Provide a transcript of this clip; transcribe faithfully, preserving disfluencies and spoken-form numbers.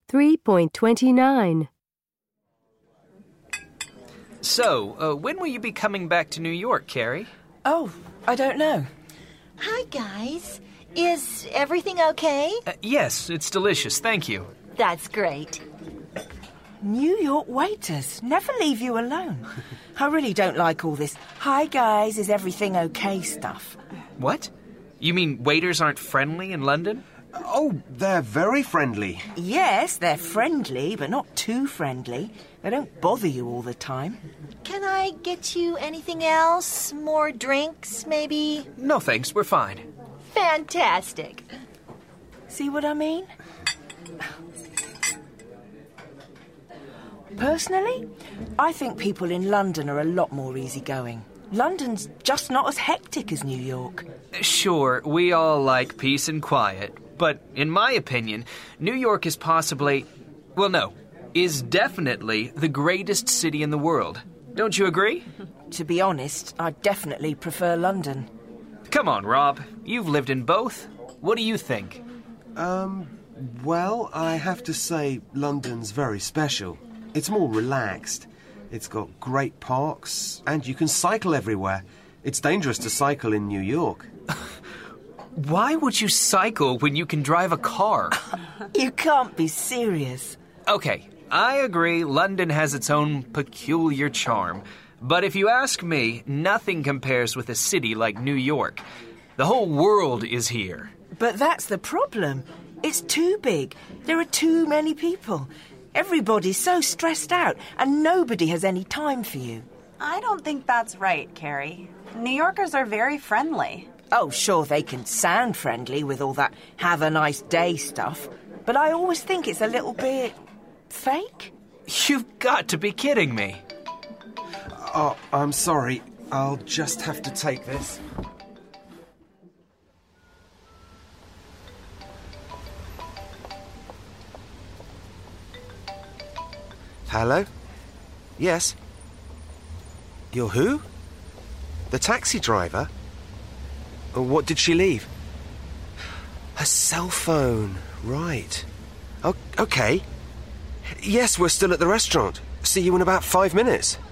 three point two nine. So, uh, when will you be coming back to New York, Carrie? Oh, I don't know. Hi, guys. Is everything okay? Uh, yes, it's delicious, thank you. That's great. New York waiters never leave you alone. I really don't like all this, hi guys, is everything okay stuff. What? You mean waiters aren't friendly in London? Oh, they're very friendly. Yes, they're friendly, but not too friendly. They don't bother you all the time. Can I get you anything else? More drinks, maybe? No thanks, we're fine. Fantastic. See what I mean? Personally, I think people in London are a lot more easygoing. London's just not as hectic as New York. Sure, we all like peace and quiet, but in my opinion, New York is possibly, well, no, is definitely the greatest city in the world. Don't you agree? To be honest, I definitely prefer London. Come on, Rob. You've lived in both. What do you think? Um, well, I have to say London's very special. It's more relaxed. It's got great parks, and you can cycle everywhere. It's dangerous to cycle in New York. Why would you cycle when you can drive a car? You can't be serious. Okay, I agree London has its own peculiar charm. But if you ask me, nothing compares with a city like New York. The whole world is here. But that's the problem. It's too big. There are too many people. Everybody's so stressed out, and nobody has any time for you. I don't think that's right, Carrie. New Yorkers are very friendly. Oh, sure, they can sound friendly with all that have a nice day stuff, but I always think it's a little bit fake. You've got to be kidding me. Oh, I'm sorry. I'll just have to take this. Hello? Yes? You're who? The taxi driver? What did she leave? Her cell phone. Right. O- okay. Yes, we're still at the restaurant. See you in about five minutes.